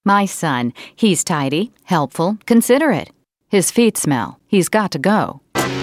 My son, he's tidy, helpful, considerate. His feet smell. He's got to go.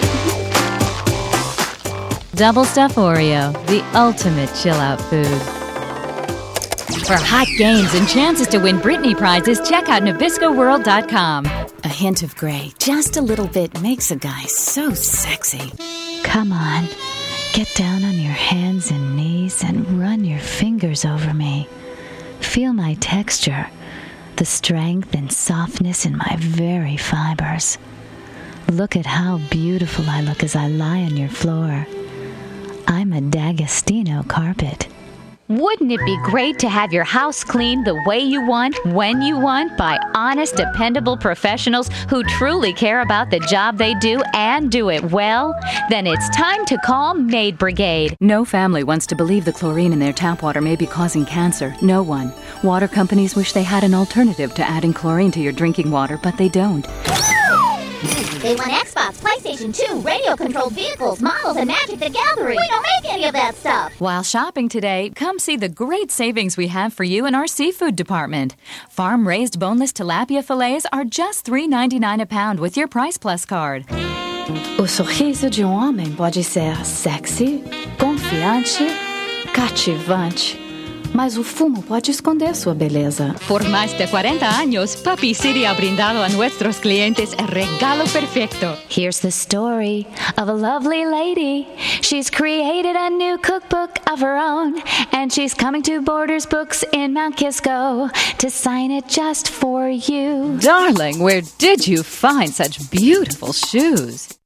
Double Stuff Oreo, the ultimate chill-out food. For hot games and chances to win Britney prizes, check out NabiscoWorld.com. A hint of gray, just a little bit, makes a guy so sexy. Come on, get down on your hands and knees and run your fingers over me. Feel my texture, the strength and softness in my very fibers. Look at how beautiful I look as I lie on your floor. I'm a D'Agostino carpet. Wouldn't it be great to have your house cleaned the way you want, when you want, by honest, dependable professionals who truly care about the job they do and do it well? Then it's time to call Maid Brigade. No family wants to believe the chlorine in their tap water may be causing cancer. No one. Water companies wish they had an alternative to adding chlorine to your drinking water, but they don't. They want Xbox, PlayStation 2, radio-controlled vehicles, models, and Magic the Gathering. We don't make any of that stuff. While shopping today, come see the great savings we have for you in our seafood department. Farm-raised boneless tilapia fillets are just $3.99 a pound with your Price Plus card. O sorriso de homem pode ser sexy, confiante, cativante. Mas o fumo pode esconder sua beleza. Por más de 40 años, Papi City ha brindado a nuestros clientes el regalo perfecto. Here's the story of a lovely lady. She's created a new cookbook of her own, and she's coming to Borders Books in Mount Kisco to sign it just for you. Darling, where did you find such beautiful shoes?